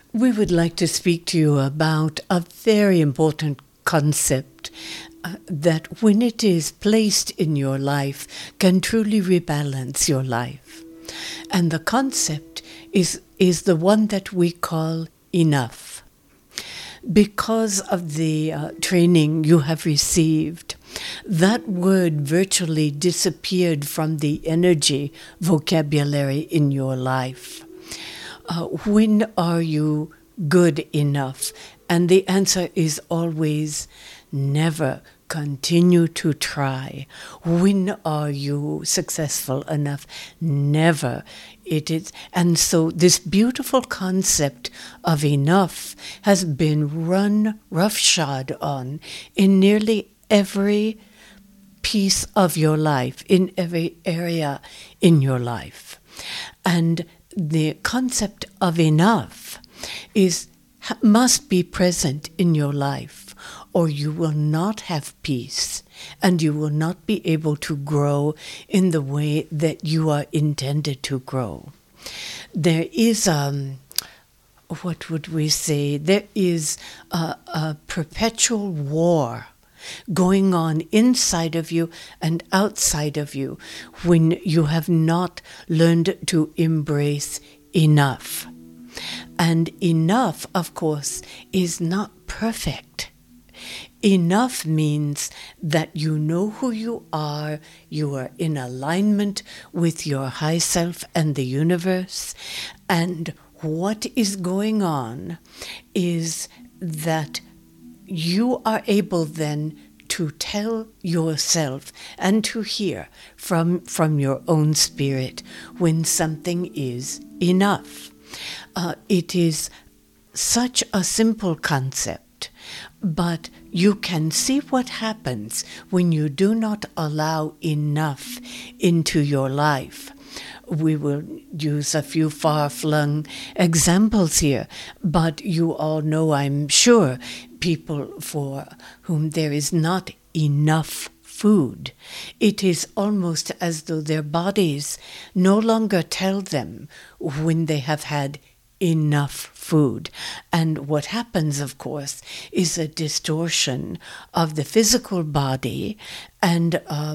We would like to speak to you about a very important concept that, when it is placed in your life, can truly rebalance your life. And the concept is the one that we call enough. Because of the training you have received, that word virtually disappeared from the energy vocabulary in your life. When are you good enough? And the answer is always never. Continue to try. When are you successful enough? Never. It is. And so this beautiful concept of enough has been run roughshod on in nearly every piece of your life, in every area in your life. And the concept of enough must be present in your life, or you will not have peace, and you will not be able to grow in the way that you are intended to grow. There is what would we say? There is a perpetual war going on inside of you and outside of you when you have not learned to embrace enough. And enough, of course, is not perfect. Enough means that you know who you are in alignment with your high self and the universe, and what is going on is that you are able then to tell yourself and to hear from your own spirit when something is enough. It is such a simple concept, but you can see what happens when you do not allow enough into your life. We will use a few far-flung examples here, but you all know, I'm sure, people for whom there is not enough food. It is almost as though their bodies no longer tell them when they have had enough food. And what happens, of course, is a distortion of the physical body and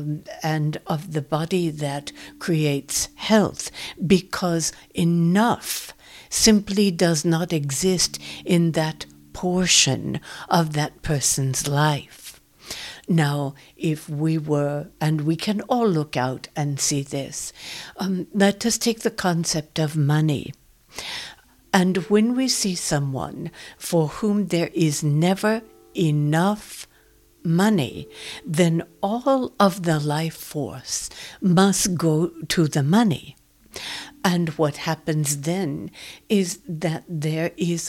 of the body that creates health, because enough simply does not exist in that portion of that person's life. Now, if we were, and we can all look out and see this, let us take the concept of money. And when we see someone for whom there is never enough money, then all of the life force must go to the money. And what happens then is that there is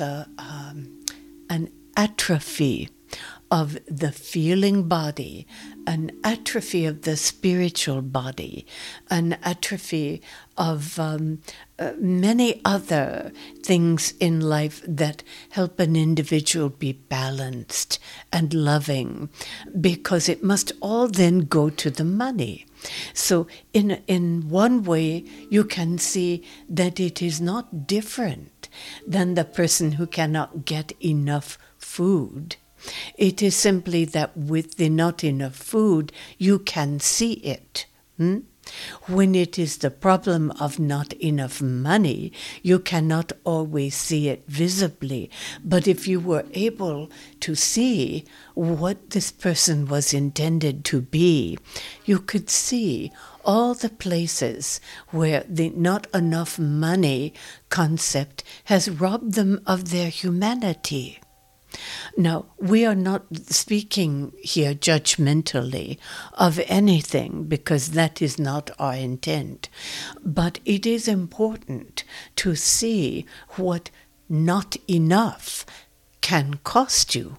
an atrophy of the feeling body, an atrophy of the spiritual body, an atrophy of many other things in life that help an individual be balanced and loving, because it must all then go to the money. So in one way, you can see that it is not different than the person who cannot get enough food. It is simply that with the not enough food, you can see it. When it is the problem of not enough money, you cannot always see it visibly. But if you were able to see what this person was intended to be, you could see all the places where the not enough money concept has robbed them of their humanity. Now, we are not speaking here judgmentally of anything, because that is not our intent. But it is important to see what not enough can cost you.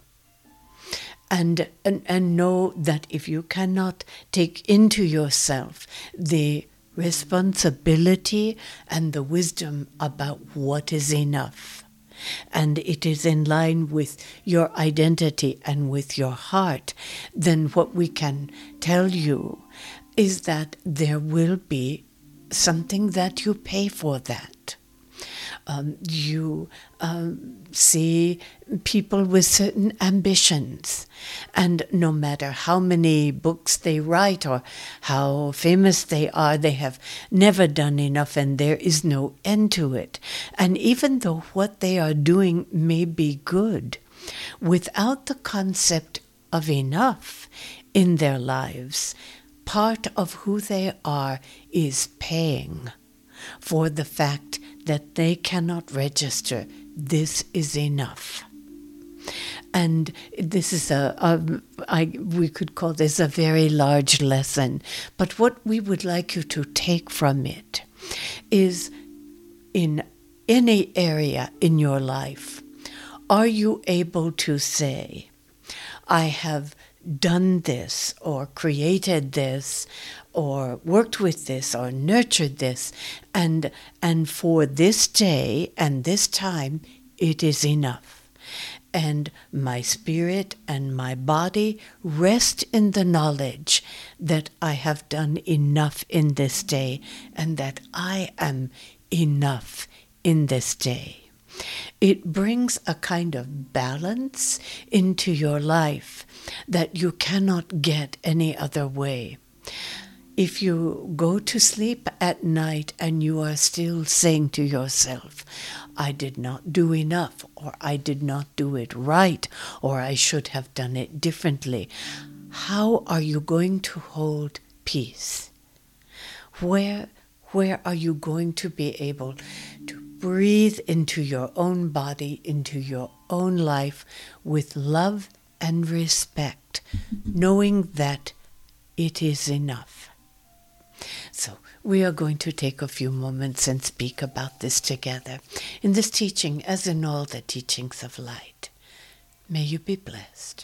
And know that if you cannot take into yourself the responsibility and the wisdom about what is enough, and it is in line with your identity and with your heart, then what we can tell you is that there will be something that you pay for that. You see people with certain ambitions, and no matter how many books they write or how famous they are, they have never done enough, and there is no end to it. And even though what they are doing may be good, without the concept of enough in their lives, part of who they are is paying for the fact that they cannot register, this is enough. And this is we could call this a very large lesson. But what we would like you to take from it is, in any area in your life, are you able to say, I have done this, or created this, or worked with this, or nurtured this, and for this day and this time, it is enough. And my spirit and my body rest in the knowledge that I have done enough in this day, and that I am enough in this day. It brings a kind of balance into your life that you cannot get any other way. If you go to sleep at night and you are still saying to yourself, I did not do enough, or I did not do it right, or I should have done it differently, how are you going to hold peace? Where are you going to be able to breathe into your own body, into your own life with love and respect, knowing that it is enough? So we are going to take a few moments and speak about this together in this teaching, as in all the teachings of light. May you be blessed.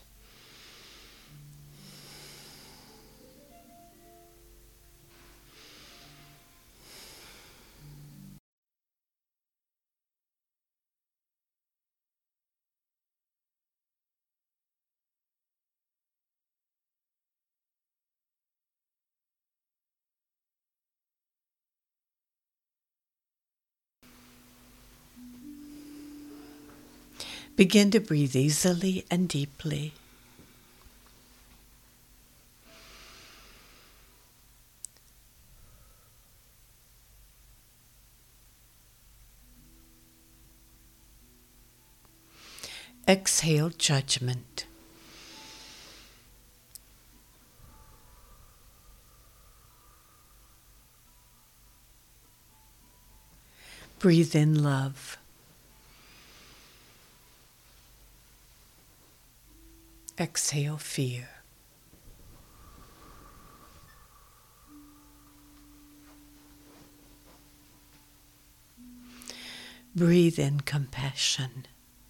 Begin to breathe easily and deeply. Exhale judgment. Breathe in love. Exhale fear. Breathe in compassion.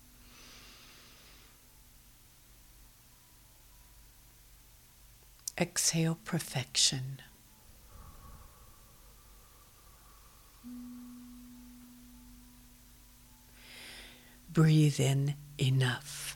Exhale perfection. Breathe in enough.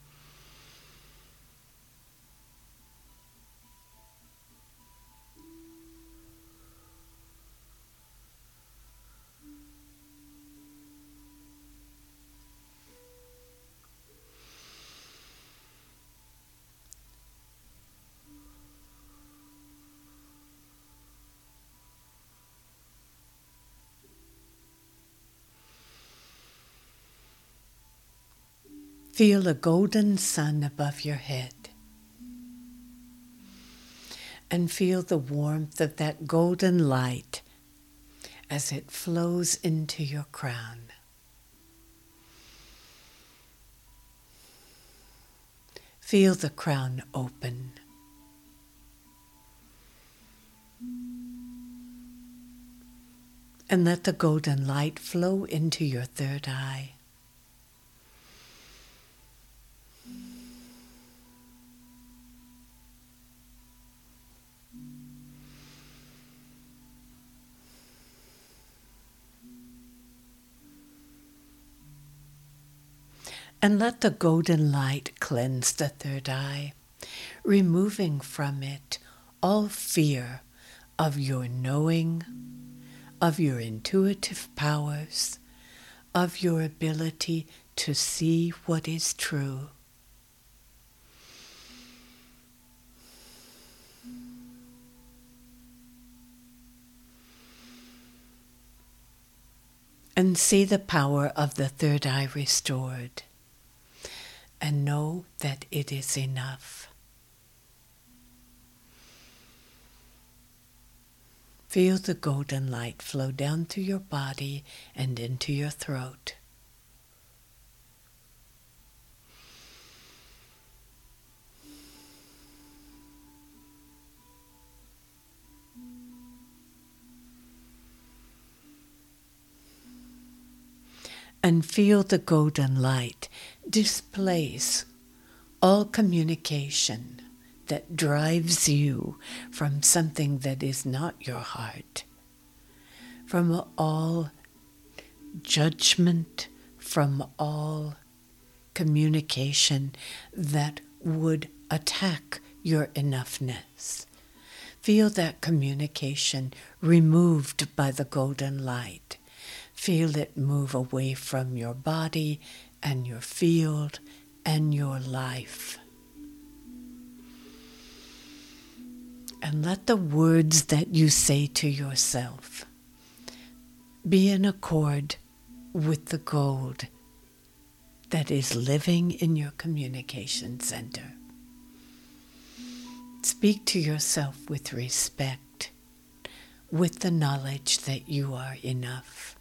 Feel a golden sun above your head, and feel the warmth of that golden light as it flows into your crown. Feel the crown open. And let the golden light flow into your third eye. And let the golden light cleanse the third eye, removing from it all fear of your knowing, of your intuitive powers, of your ability to see what is true. And see the power of the third eye restored. And know that it is enough. Feel the golden light flow down through your body and into your throat. And feel the golden light displace all communication that drives you from something that is not your heart, from all judgment, from all communication that would attack your enoughness. Feel that communication removed by the golden light. Feel it move away from your body and your field and your life. And let the words that you say to yourself be in accord with the gold that is living in your communication center. Speak to yourself with respect, with the knowledge that you are enough,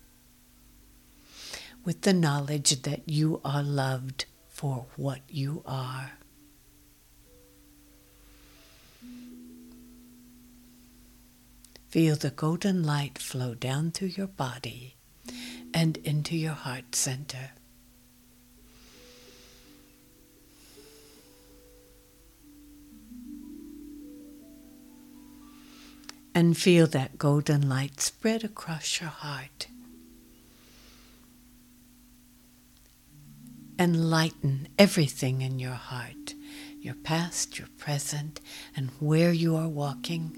with the knowledge that you are loved for what you are. Feel the golden light flow down through your body and into your heart center. And feel that golden light spread across your heart. And lighten everything in your heart, your past, your present, and where you are walking.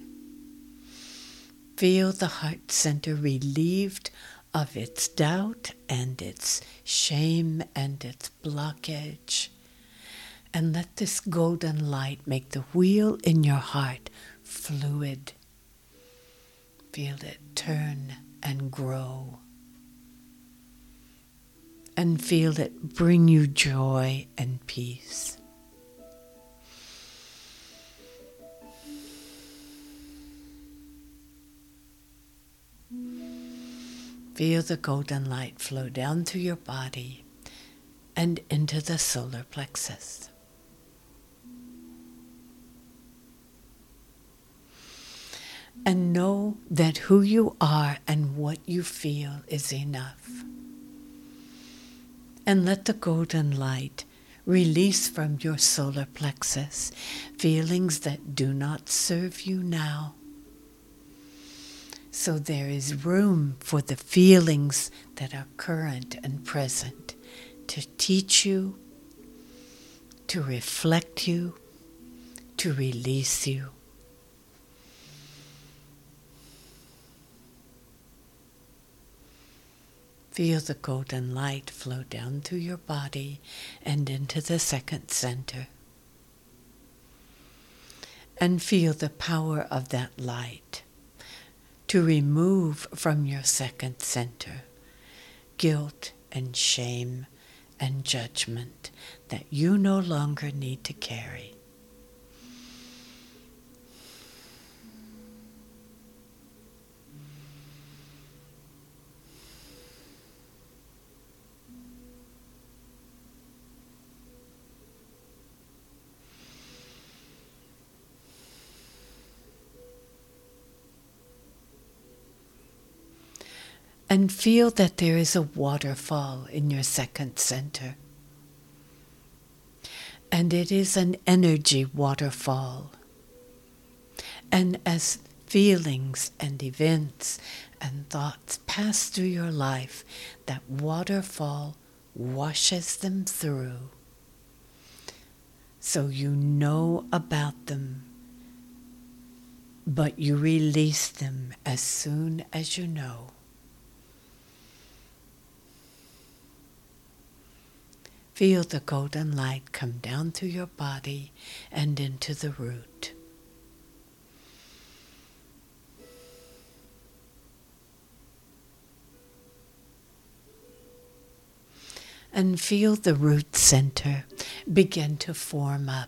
Feel the heart center relieved of its doubt and its shame and its blockage. And let this golden light make the wheel in your heart fluid. Feel it turn and grow. And feel it bring you joy and peace. Feel the golden light flow down through your body and into the solar plexus. And know that who you are and what you feel is enough. And let the golden light release from your solar plexus feelings that do not serve you now. So there is room for the feelings that are current and present to teach you, to reflect you, to release you. Feel the golden light flow down through your body and into the second center. And feel the power of that light to remove from your second center guilt and shame and judgment that you no longer need to carry. And feel that there is a waterfall in your second center. And it is an energy waterfall. And as feelings and events and thoughts pass through your life, that waterfall washes them through. So you know about them, but you release them as soon as you know. Feel the golden light come down through your body and into the root. And feel the root center begin to form up.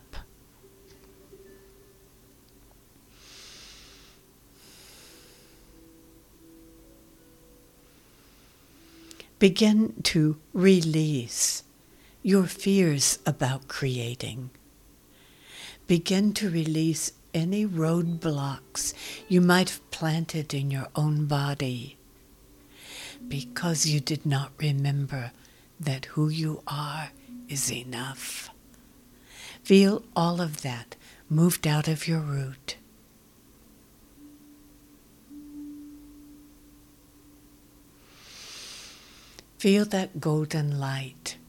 Begin to release your fears about creating. Begin to release any roadblocks you might have planted in your own body because you did not remember that who you are is enough. Feel all of that moved out of your root. Feel that golden light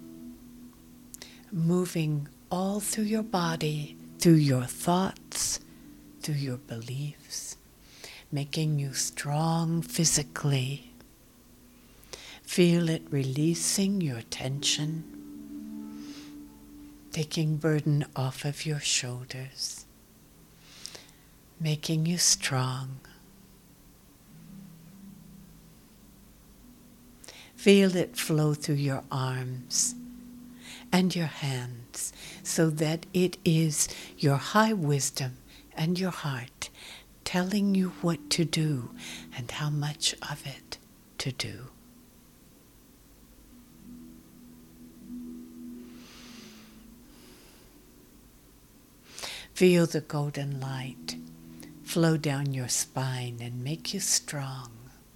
moving all through your body, through your thoughts, through your beliefs, making you strong physically. Feel it releasing your tension, taking burden off of your shoulders, making you strong. Feel it flow through your arms and your hands so that it is your high wisdom and your heart telling you what to do and how much of it to do. Feel the golden light flow down your spine and make you strong.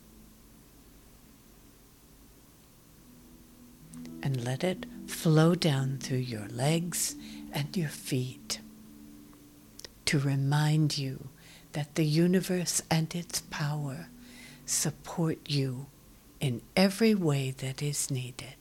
And let it flow down through your legs and your feet to remind you that the universe and its power support you in every way that is needed.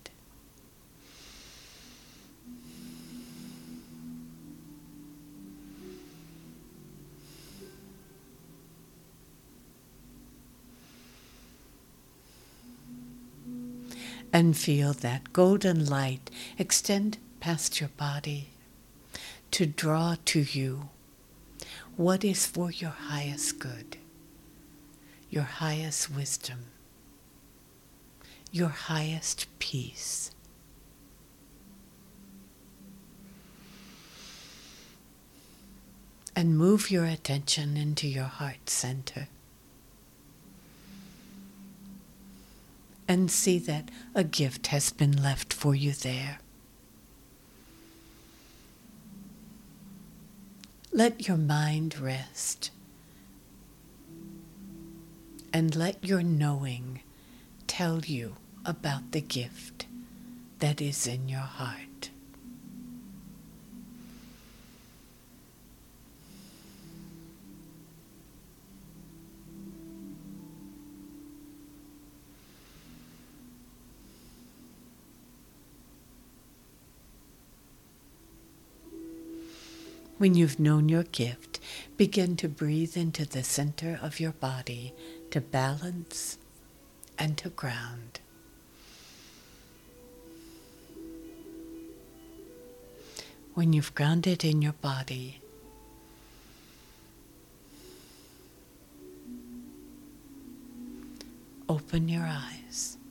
And feel that golden light extend past your body to draw to you what is for your highest good, your highest wisdom, your highest peace. And move your attention into your heart center. And see that a gift has been left for you there. Let your mind rest and let your knowing tell you about the gift that is in your heart. When you've known your gift, begin to breathe into the center of your body to balance and to ground. When you've grounded in your body, open your eyes.